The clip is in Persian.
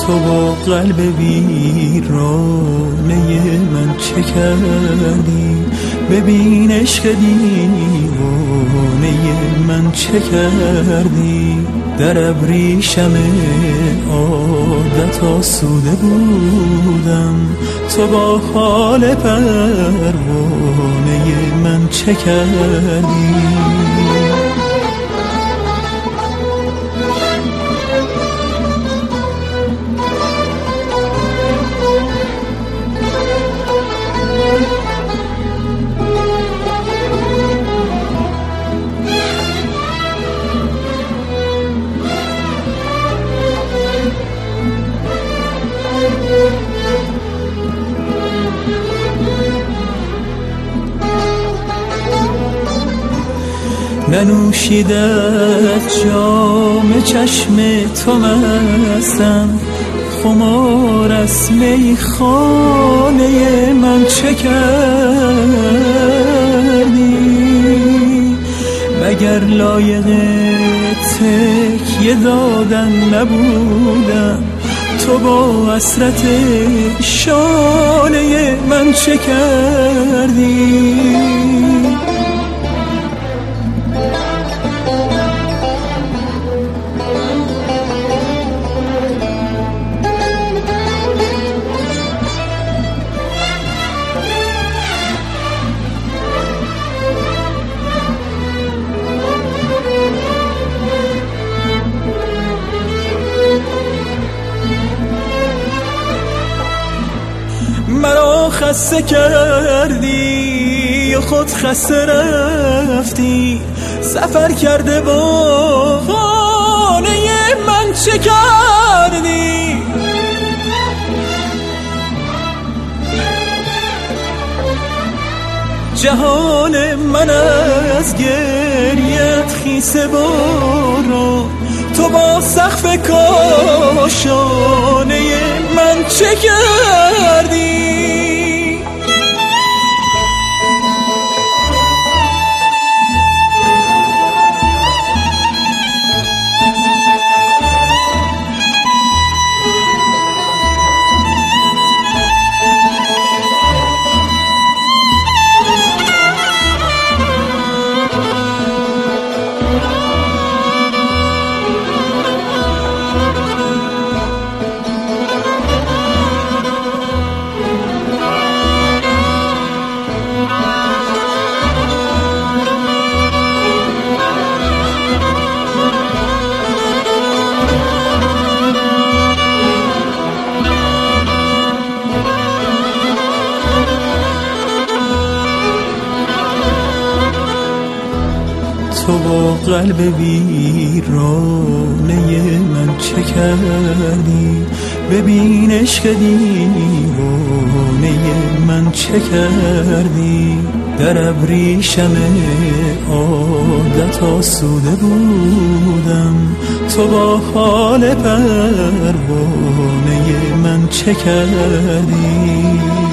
تو با قلب ویرانه من چه کردی؟ ببین عشق دیوانه من چه کردی؟ در ابریشم عادت آسوده بودم، تو با حال پروانه من چه کردی؟ ننوشیدت جام چشم تو مستم، خمار از میخانه من چه کردی؟ مگر لایق تکیه دادن نبودم، تو با حسرت شانه من چه کردی؟ مرا خسته کردی و خود خسته رفتی، سفر کرده با خانه من چه کردی؟ جهان من از گریت خیسه باران، تو با سقف کاشانه من چه کردی؟ تو با قلب ویرانه من چه کردی؟ ببین عشق دیوانه من چه کردی؟ در ابریشم عادت آسوده بودم، تو با حال پروانه من چه کردی؟